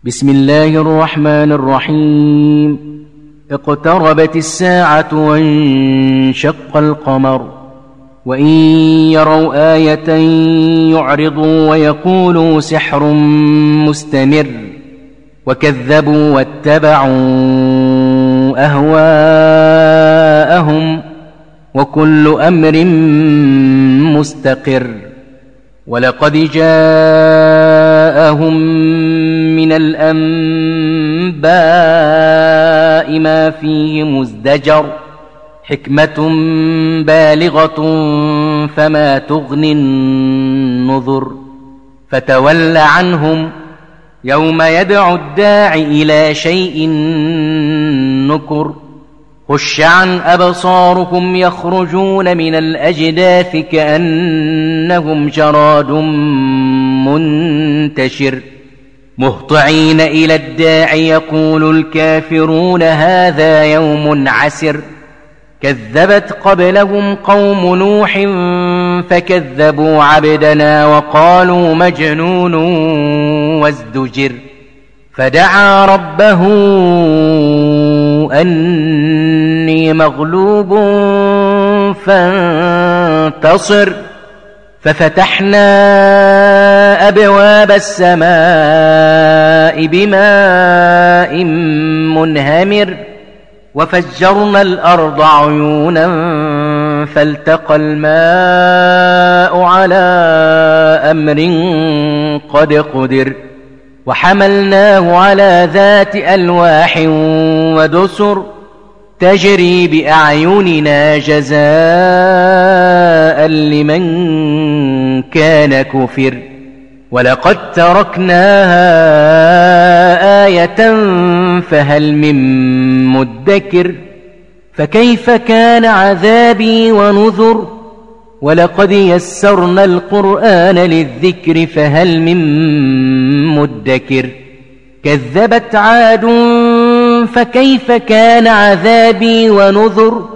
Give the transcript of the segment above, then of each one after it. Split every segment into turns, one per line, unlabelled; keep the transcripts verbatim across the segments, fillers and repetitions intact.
بسم الله الرحمن الرحيم. اقتربت الساعة وانشق القمر وإن يروا آية يعرضوا ويقولوا سحر مستمر وكذبوا واتبعوا أهواءهم وكل أمر مستقر. ولقد جاءهم من الأنباء ما فيه مزدجر حكمة بالغة فما تغني النذر. فتول عنهم يوم يدعو الداع إلى شيء نكر. خش عن أبصارهم يخرجون من الأجداث كأنهم جراد منتشر مهطعين إلى الداع يقول الكافرون هذا يوم عسر. كذبت قبلهم قوم نوح فكذبوا عبدنا وقالوا مجنون وازدجر. فدعا ربه أني مغلوب فانتصر. ففتحنا أبواب السماء بماء منهمر وفجرنا الأرض عيونا فالتقى الماء على أمر قد قدر. وحملناه على ذات ألواح ودسر تجري بأعيننا جزاء لمن كان كفر. ولقد تركناها آية فهل من مدكر. فكيف كان عذابي ونذر. ولقد يسرنا القرآن للذكر فهل من مدكر. كذبت عاد فكيف كان عذابي ونذر.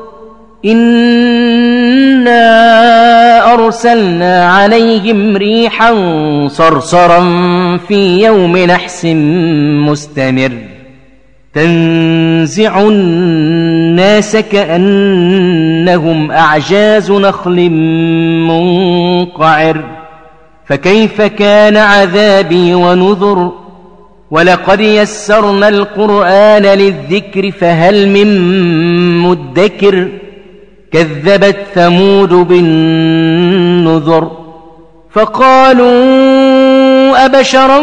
إنا أرسلنا عليهم ريحا صرصرا في يوم نحس مستمر تنزع الناس كأنهم أعجاز نخل منقعر. فكيف كان عذابي ونذر. ولقد يسرنا القرآن للذكر فهل من مدكر. كذبت ثمود بالنذر فقالوا أبشرا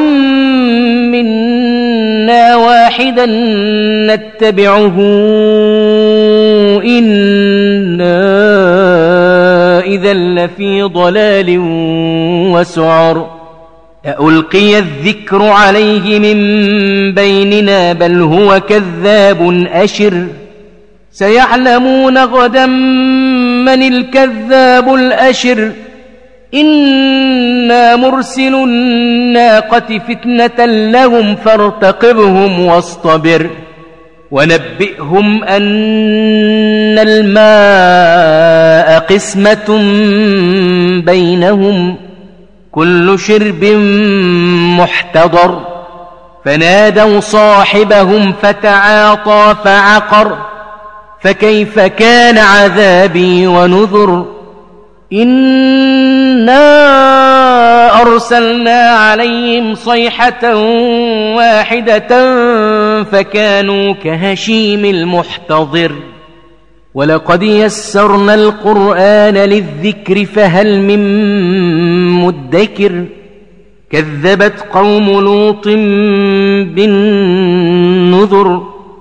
منا واحدا نتبعه إنا إذا لفي ضلال وسعر. ألقي الذكر عليه من بيننا بل هو كذاب أشر. سيعلمون غدا من الكذاب الأشر. إنا مرسل الناقة فتنة لهم فارتقبهم واصطبر. ونبئهم أن الماء قسمة بينهم كل شرب محتضر. فنادوا صاحبهم فتعاطى فعقر. فكيف كان عذابي ونذر. إنا أرسلنا عليهم صيحة واحدة فكانوا كهشيم المحتضر. ولقد يسرنا القرآن للذكر فهل من مدكر. كذبت قوم لوط بالنذر.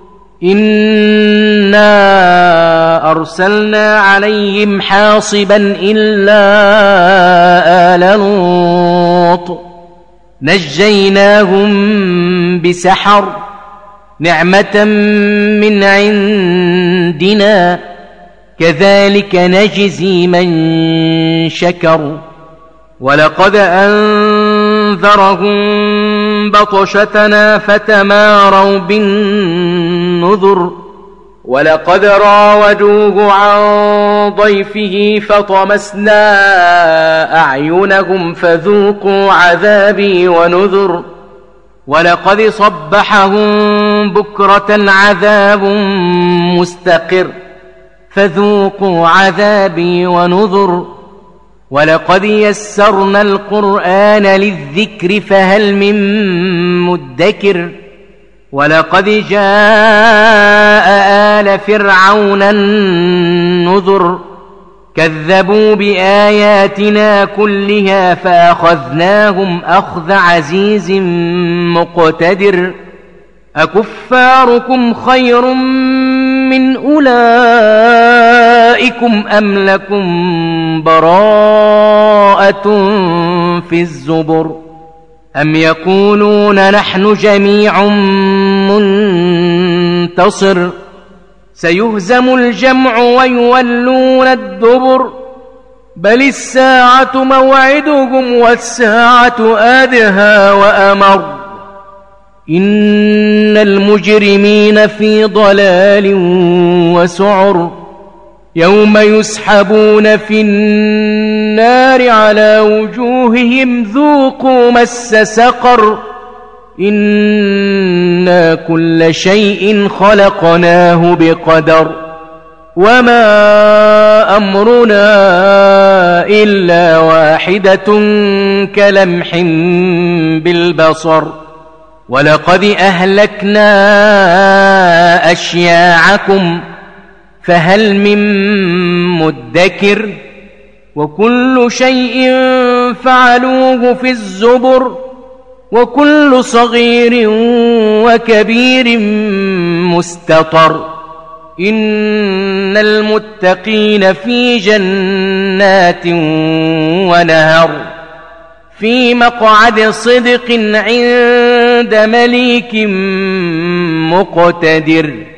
إنا أرسلنا عليهم حاصبا إلا آل لوط نجيناهم بسحر نعمة من عندنا كذلك نجزي من شكر. ولقد أنذرهم بطشتنا فتماروا بالنذر. ولقد راودوه عن ضيفه فطمسنا أعينهم فذوقوا عذابي ونذر. ولقد صبحهم بكرة عذاب مستقر فذوقوا عذابي ونذر ولقد يسرنا القرآن للذكر فهل من مدكر ولقد جاء آل فرعون النذر كذبوا بآياتنا كلها فأخذناهم أخذ عزيز مقتدر أكفاركم خير من أولئكم أم لكم براءة في الزبر أم يقولون نحن جميع منتصر سيهزم الجمع ويولون الدبر بل الساعة موعدهم والساعة أدهى وأمر إن المجرمين في ضلال وسعر يوم يسحبون في النار على وجوههم ذوقوا مس سقر إنا كل شيء خلقناه بقدر وما أمرنا إلا واحدة كلمح بالبصر ولقد أهلكنا أشياعكم فهل من مدكر وكل شيء فعلوه في الزبر وكل صغير وكبير مستطر إن المتقين في جنات ونهر في مقعد صدق عند مليك مقتدر.